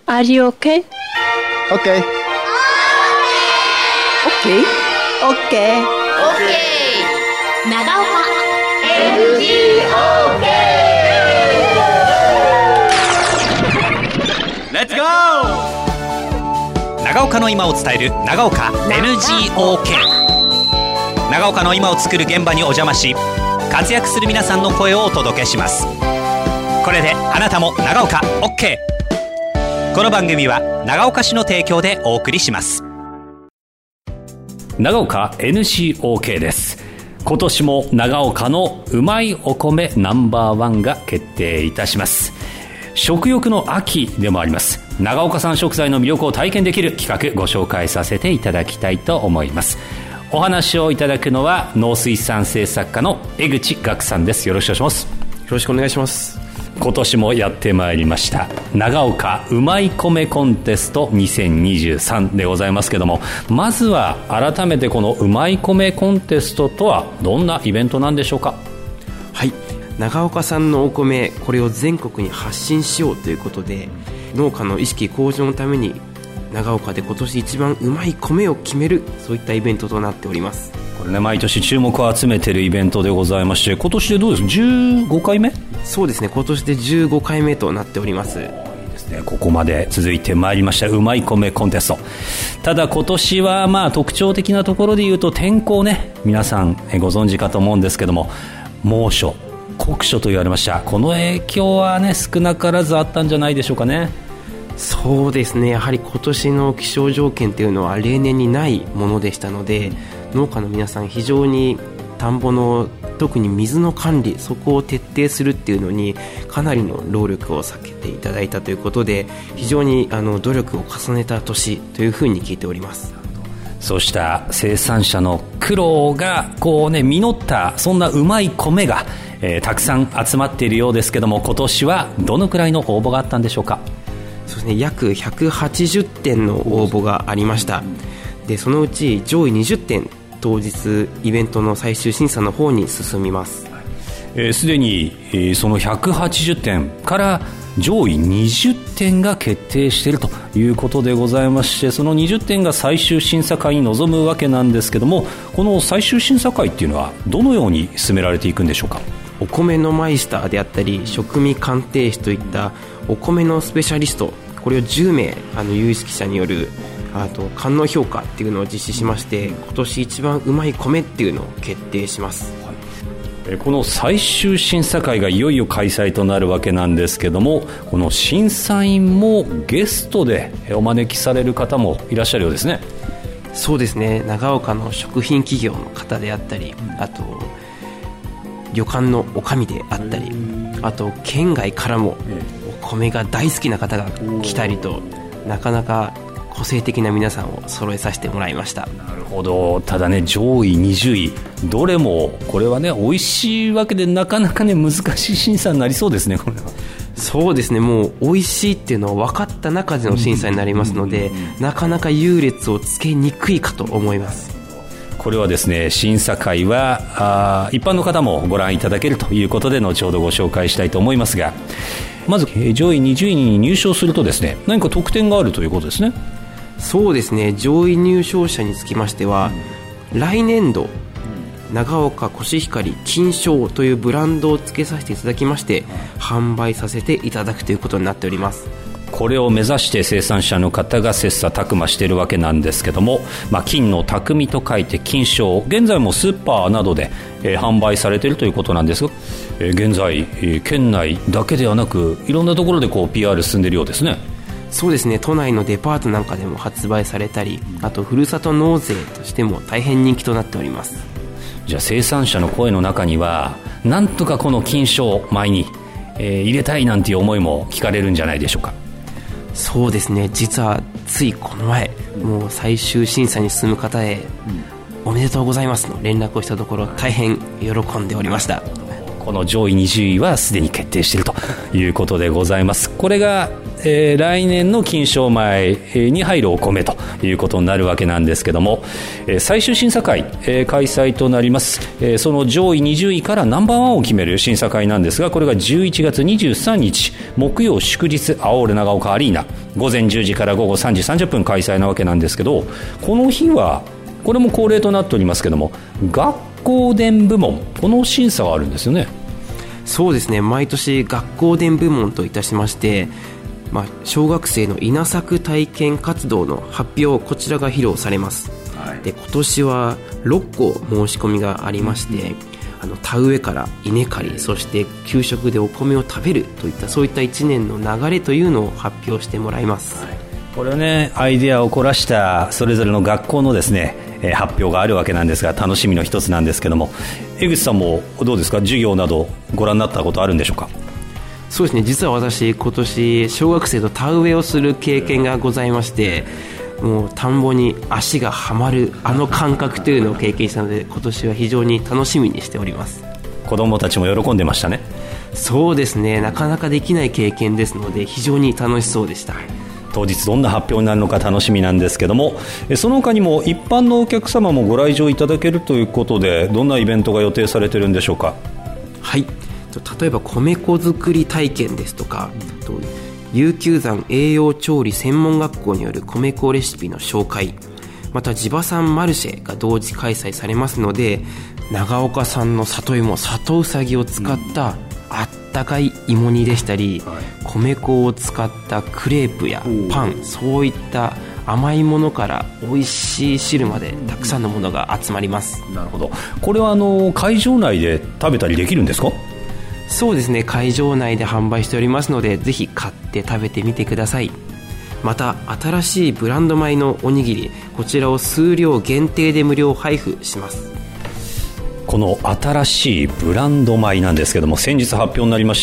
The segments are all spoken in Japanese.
Are you okay? Okay. Okay. Okay. 長岡 Let's go! 長岡の今を伝える長岡 NGOK。 長岡の今を作る現場にお邪魔し、活躍する皆さんの声をお届けします。これであなたも長岡 OK。 この番組は長岡市の提供でお送りします。 長岡 NGOK です。今年も長岡のうまいお米No.1が決定いたします。食欲の秋でもあります。長岡産食材の魅力を体験できる企画ご紹介させていただきたいと思います。お話をいただくのは農水産政策課の江口岳さんです。よろしくお願いします。 よろしくお願いします。 今年もやってまいりました長岡うまい米コンテスト2023でございますけども、まずは改めてこのうまい米コンテストとはどんなイベントなんでしょうか。 はい、長岡産のお米、これを全国に発信しようということで、農家の意識向上のために長岡で今年一番うまい米を決める、そういったイベントとなっております。 これね、毎年注目を集めているイベントでございまして、今年でどうですか、15回目。 そうですね、今年で15回目となっております。 ここまで続いてまいりましたうまい米コンテスト。ただ今年は特徴的なところでいうと天候ね、皆さんご存知かと思うんですけども、猛暑酷暑と言われました。この影響はね、少なからずあったんじゃないでしょうかね。 そうですね、やはり今年の気象条件というのは例年にないものでしたので、農家の皆さん非常に田んぼの特に水の管理、そこを徹底するっていうのにかなりの労力を避けていただいたということで、非常に努力を重ねた年というふうに聞いております。 そうした生産者の苦労が実った、そんなうまい米が、たくさん集まっているようですけども、今年はどのくらいの応募があったんでしょうか。 そうですね、約180点の応募がありました。でそのうち上位20点当日イベントの最終審査の方に進みます。 すでに、その180点から上位20点が決定しているということでございまして、その20点が最終審査会に臨むわけなんですけども、この最終審査会っていうのはどのように進められていくんでしょうか。 お米のマイスターであったり食味鑑定士といったお米のスペシャリスト、これを10名有識者による官能評価っていうのを実施しまして、今年一番うまい米っていうのを決定します。 この最終審査会がいよいよ開催となるわけなんですけども、この審査員もゲストでお招きされる方もいらっしゃるようですね。 そうですね、長岡の食品企業の方であったり、あと旅館のおかみであったり、あと県外からもお米が大好きな方が来たりと、なかなか個性的な皆さんを揃えさせてもらいました。 なるほど。ただね、上位20位どれもこれはね、美味しいわけでなかなかね、難しい審査になりそうですね。これはそうですね、もう美味しいっていうのは分かった中での審査になりますので、なかなか優劣をつけにくいかと思います。 これはですね、審査会は一般の方もご覧いただけるということで後ほどご紹介したいと思いますが、まず上位20位に入賞するとですね、何か特典があるということですね。 そうですね、上位入賞者につきましては、来年度長岡コシヒカリ金賞というブランドを付けさせていただきまして、販売させていただくということになっております。 これを目指して生産者の方が切磋琢磨しているわけなんですけども、金の匠と書いて金賞、現在もスーパーなどで、販売されているということなんですが、現在、県内だけではなくいろんなところでPR 進んでいるようですね。 そうですね、都内のデパートなんかでも発売されたり、あとふるさと納税としても大変人気となっております。 じゃあ生産者の声の中には、なんとかこの金賞前に、入れたいなんていう思いも聞かれるんじゃないでしょうか。 そうですね、実はついこの前、もう最終審査に進む方へ、おめでとうございますの連絡をしたところ、大変喜んでおりました。 この上位20位はすでに決定しているということでございます。これが来年の金賞米に入るお米ということになるわけなんですけども、最終審査会、開催となります。その上位20位からナンバーワンを決める審査会なんですが、これが11月23日木曜祝日、アオーレ長岡アリーナ、午前10時から午後3時30分開催なわけなんですけど、この日はこれも恒例となっておりますけども、学校伝部門、この審査があるんですよね。 そうですね、毎年学校伝部門といたしまして、小学生の稲作体験活動の発表、こちらが披露されます、で今年は6個申し込みがありまして、田植えから稲刈り、そして給食でお米を食べるといった、そういった1年の流れというのを発表してもらいます、 これはね、アイデアを凝らしたそれぞれの学校のですね、発表があるわけなんですが、楽しみの一つなんですけども、江口さんもどうですか、授業などご覧になったことあるんでしょうか。 そうですね、実は私今年小学生と田植えをする経験がございまして、もう田んぼに足がはまるあの感覚というのを経験したので、今年は非常に楽しみにしております。 子どもたちも喜んでましたね。 そうですね、なかなかできない経験ですので非常に楽しそうでした。 当日どんな発表になるのか楽しみなんですけども、その他にも一般のお客様もご来場いただけるということで、どんなイベントが予定されているんでしょうか。 はい、例えば米粉作り体験ですとか、琉球山栄養調理専門学校による米粉レシピの紹介、また地場産マルシェが同時開催されますので、長岡産の里芋、里うさぎを使ったあったかい芋煮でしたり、米粉を使ったクレープやパン、そういった甘いものから美味しい汁までたくさんのものが集まります。 なるほど。これは会場内で食べたりできるんですか。 そうですね、会場内で販売しておりますので、ぜひ買って食べてみてください。また新しいブランド米のおにぎり、こちらを数量限定で無料配布します。 この新しいブランド米なんですけども、先日発表になりまして、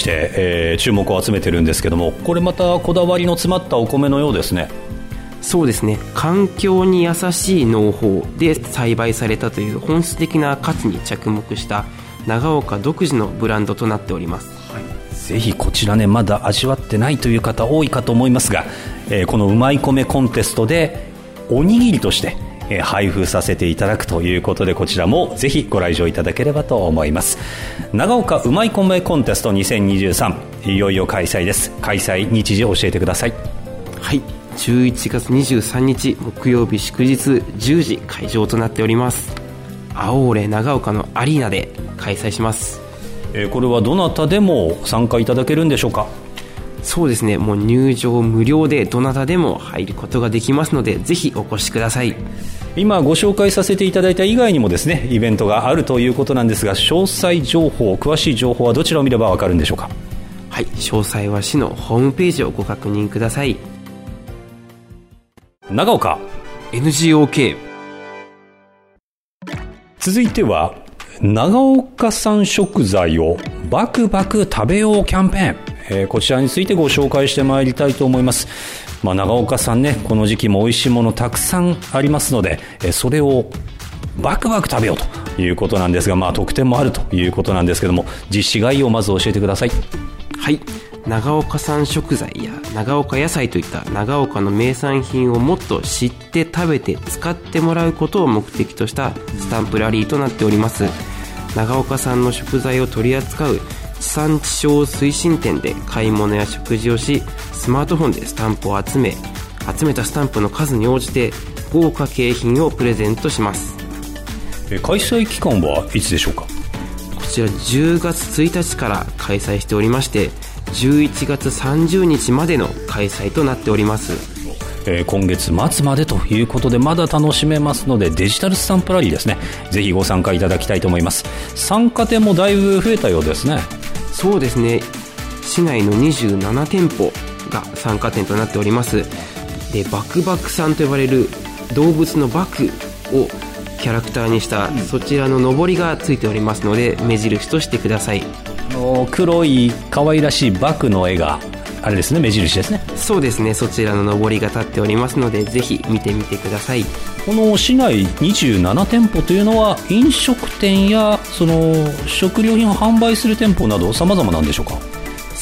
注目を集めてるんですけども、これまたこだわりの詰まったお米のようですね。 そうですね、環境に優しい農法で栽培されたという本質的な価値に着目した長岡独自のブランドとなっております、 ぜひこちらね、まだ味わってないという方多いかと思いますが、このうまい米コンテストでおにぎりとして配布させていただくということで、こちらもぜひご来場いただければと思います。長岡うまい米コンテスト2023、いよいよ開催です。開催日時を教えてください。 はい、11月23日木曜日祝日10時会場となっております。アオーレ長岡のアリーナで開催します。 これはどなたでも参加いただけるんでしょうか。 そうですね、もう入場無料でどなたでも入ることができますので、ぜひお越しください。 今ご紹介させていただいた以外にもですね、イベントがあるということなんですが、詳細情報、詳しい情報はどちらを見ればわかるんでしょうか。 はい、詳細は市のホームページをご確認ください。 長岡 NGOK。 続いては長岡産食材をバクバク食べようキャンペーン、こちらについてご紹介してまいりたいと思います。長岡さんね、この時期も美味しいものたくさんありますので、それをバクバク食べようということなんですが、特典もあるということなんですけども、実施概要をまず教えてください。 はい、長岡産食材や長岡野菜といった長岡の名産品をもっと知って食べて使ってもらうことを目的としたスタンプラリーとなっております。長岡産の食材を取り扱う地産地消推進店で買い物や食事をし、スマートフォンでスタンプを集めたスタンプの数に応じて豪華景品をプレゼントします。 開催期間はいつでしょうか。 こちら10月1日から開催しておりまして、11月30日までの開催となっております。 今月末までということで、まだ楽しめますので、デジタルスタンプラリーですね、ぜひご参加いただきたいと思います。参加店もだいぶ増えたようですね。 そうですね、市内の27店舗が参加店となっております。で、バクバクさんと呼ばれる動物のバクをキャラクターにしたそちらののりがついておりますので、目印としてください。 黒い可愛らしいバクの絵があれですね、目印ですね。 そうですね、そちらののりが立っておりますので、ぜひ見てみてください。 この市内27店舗というのは、飲食店やその食料品を販売する店舗など様々なんでしょうか。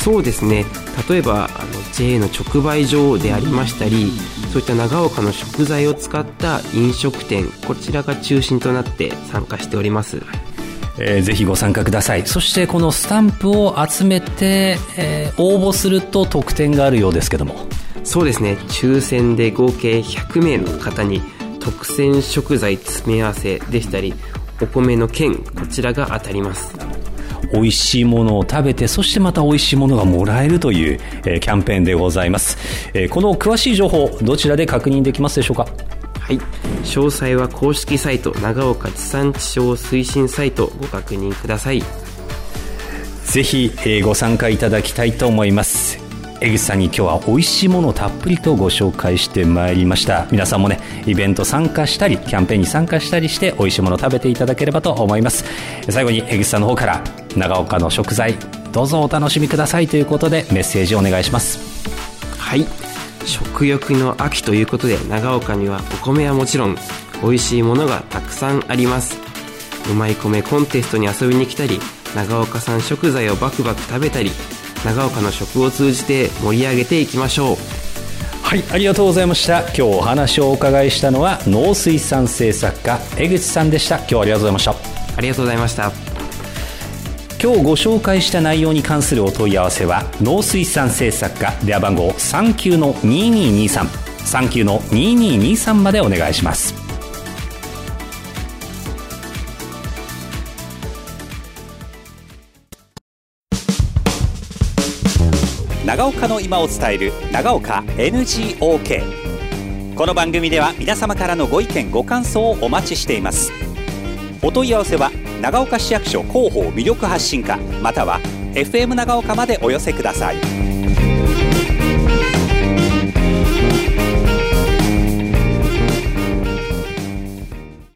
そうですね、例えばJA の直売所でありましたり、そういった長岡の食材を使った飲食店、こちらが中心となって参加しております。 ぜひご参加ください。そしてこのスタンプを集めて、応募すると特典があるようですけども。 そうですね、抽選で合計100名の方に特選食材詰め合わせでしたりお米の券、こちらが当たります。 美味しいものを食べて、そしてまた美味しいものがもらえるという、キャンペーンでございます。この詳しい情報どちらで確認できますでしょうか？ はい、詳細は公式サイト長岡地産地消推進サイトご確認ください。 ぜひ、ご参加いただきたいと思います。江口さんに今日は美味しいものをたっぷりとご紹介してまいりました。皆さんもね、イベント参加したりキャンペーンに参加したりして美味しいものを食べていただければと思います。最後に江口さんの方から長岡の食材どうぞお楽しみくださいということでメッセージをお願いします。 はい、食欲の秋ということで長岡にはお米はもちろん美味しいものがたくさんあります。うまい米コンテストに遊びに来たり、長岡産食材をバクバク食べたり、長岡の食を通じて盛り上げていきましょう。 はい、ありがとうございました。今日お話をお伺いしたのは農水産政策課江口さんでした。今日はありがとうございました。 ありがとうございました。 今日ご紹介した内容に関するお問い合わせは農水産政策課電話番号 39-2223 39-2223 までお願いします。 長岡の今を伝える長岡 NGOK。 この番組では皆様からのご意見ご感想をお待ちしています。お問い合わせは長岡市役所広報魅力発信課または FM 長岡までお寄せください。